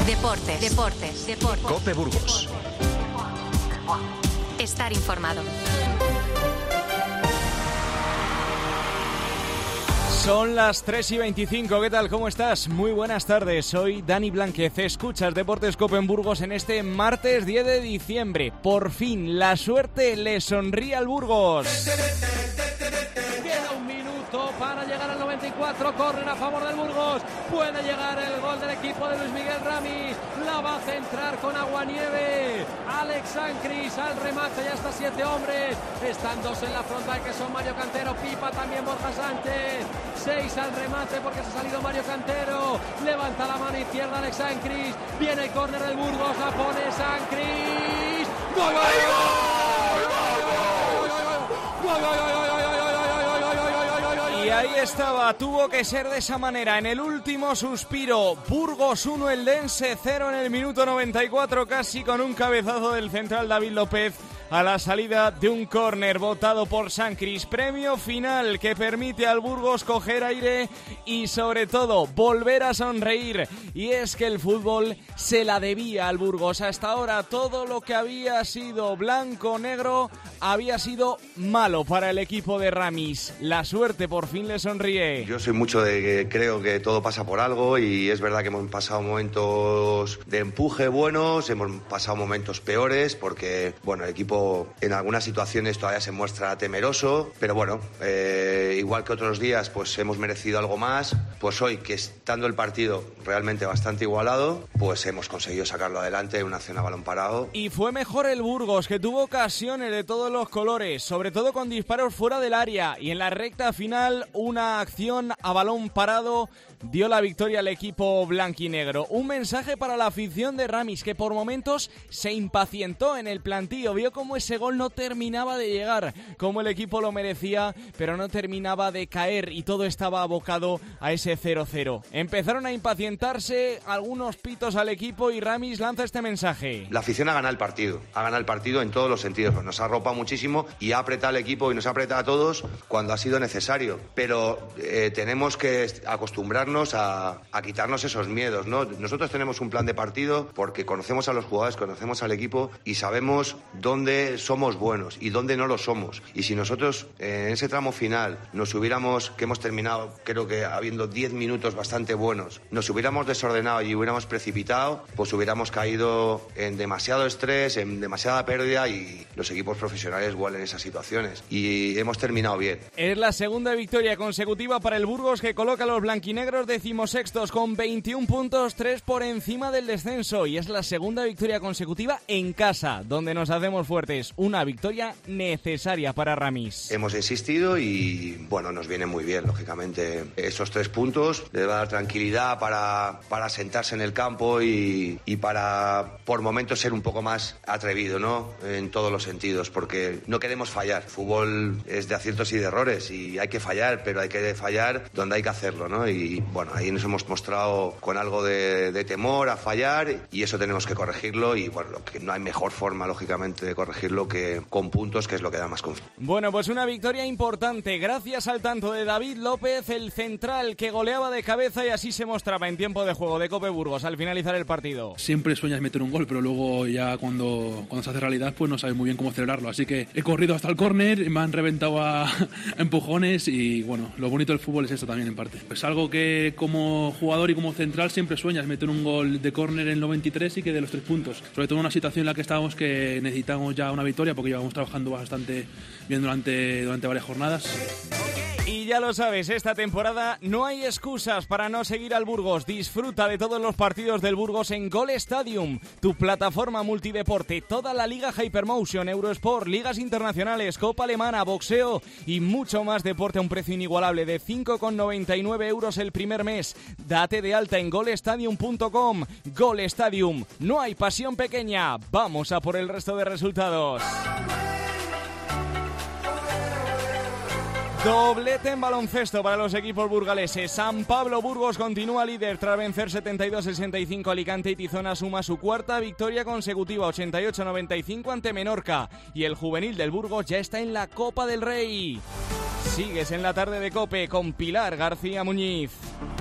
Deportes. COPE Burgos. Estar informado. Son las 3:25, ¿qué tal? ¿Cómo estás? Muy buenas tardes, soy Dani Blánquez. Escuchas Deportes COPE en Burgos en este martes 10 de diciembre. Por fin, la suerte le sonríe al Burgos. Queda un minuto para llegar al 94, corren a favor del Burgos. Puede llegar el gol del equipo de Luis Miguel Ramis. La va a centrar con Aguanieve. Alex Sancris al remate, ya está 7 hombres. Están 2 en la frontal que son Mario Cantero, Pipa, también Borja Sánchez. 6 al remate porque se ha salido Mario Cantero. Levanta la mano izquierda Alex Sancris. Viene el córner del Burgos, la pone Sancris. ¡Gol! Y ahí estaba, tuvo que ser de esa manera, en el último suspiro. Burgos 1, Eldense 0 en el minuto 94, casi con un cabezazo del central David López a la salida de un córner votado por Sancris. Premio final que permite al Burgos coger aire y sobre todo volver a sonreír. Y es que el fútbol se la debía al Burgos. Hasta ahora todo lo que había sido blanco-negro había sido malo para el equipo de Ramis. La suerte por fin le sonríe. Yo soy mucho de que creo que todo pasa por algo y es verdad que hemos pasado momentos de empuje buenos, hemos pasado momentos peores porque, bueno, el equipo en algunas situaciones todavía se muestra temeroso, pero bueno, igual que otros días pues hemos merecido algo más. Pues hoy, que estando el partido realmente bastante igualado, pues hemos conseguido sacarlo adelante en una acción a balón parado. Y fue mejor el Burgos, que tuvo ocasiones de todos los colores, sobre todo con disparos fuera del área, y en la recta final una acción a balón parado dio la victoria al equipo blanquinegro. Un mensaje para la afición de Ramis, que por momentos se impacientó en el plantío, vio cómo ese gol no terminaba de llegar, como el equipo lo merecía, pero no terminaba de caer y todo estaba abocado a ese 0-0. Empezaron a impacientarse algunos pitos al equipo y Ramis lanza este mensaje. La afición ha ganado el partido en todos los sentidos, nos ha arropado muchísimo y ha apretado al equipo y nos ha apretado a todos cuando ha sido necesario, pero tenemos que acostumbrarnos a quitarnos esos miedos, ¿no? Nosotros tenemos un plan de partido porque conocemos a los jugadores, conocemos al equipo y sabemos dónde somos buenos y dónde no lo somos. Y si nosotros en ese tramo final que hemos terminado creo que habiendo 10 minutos bastante buenos, nos hubiéramos desordenado y hubiéramos precipitado, pues hubiéramos caído en demasiado estrés, en demasiada pérdida y los equipos profesionales huelen esas situaciones. Y hemos terminado bien. Es la segunda victoria consecutiva para el Burgos, que coloca a los blanquinegros 16º con 21 puntos, 3 por encima del descenso, y es la segunda victoria consecutiva en casa, donde nos hacemos fuertes. Una victoria necesaria para Ramis. Hemos insistido y bueno, nos viene muy bien, lógicamente. Esos 3 puntos le va a dar tranquilidad para sentarse en el campo y para por momentos ser un poco más atrevido, ¿no? En todos los sentidos, porque no queremos fallar. El fútbol es de aciertos y de errores y hay que fallar, pero hay que fallar donde hay que hacerlo, ¿no? Y bueno, ahí nos hemos mostrado con algo de temor a fallar y eso tenemos que corregirlo y bueno, que no hay mejor forma, lógicamente, de corregirlo que con puntos, que es lo que da más confianza. Bueno, pues una victoria importante gracias al tanto de David López, el central que goleaba de cabeza, y así se mostraba en tiempo de juego de COPE Burgos al finalizar el partido. Siempre sueñas meter un gol, pero luego ya cuando se hace realidad pues no sabes muy bien cómo celebrarlo, así que he corrido hasta el córner, me han reventado a empujones y bueno, lo bonito del fútbol es eso también en parte. Es algo que como jugador y como central siempre sueñas meter un gol de córner en el 93 y que de los 3 puntos, sobre todo en una situación en la que estábamos que necesitamos ya una victoria porque llevamos trabajando bastante bien durante varias jornadas. Y ya lo sabes, esta temporada no hay excusas para no seguir al Burgos. Disfruta de todos los partidos del Burgos en Gol Stadium, tu plataforma multideporte. Toda la Liga Hypermotion, Eurosport, ligas internacionales, Copa Alemana, boxeo y mucho más deporte a un precio inigualable de 5,99 € el primer mes. Date de alta en golstadium.com. Gol Stadium, no hay pasión pequeña. Vamos a por el resto de resultados. Doblete en baloncesto para los equipos burgaleses. San Pablo Burgos continúa líder tras vencer 72-65 Alicante, y Tizona suma su cuarta victoria consecutiva, 88-95 ante Menorca. Y el juvenil del Burgos ya está en la Copa del Rey. Sigues en la tarde de COPE con Pilar García Muñiz.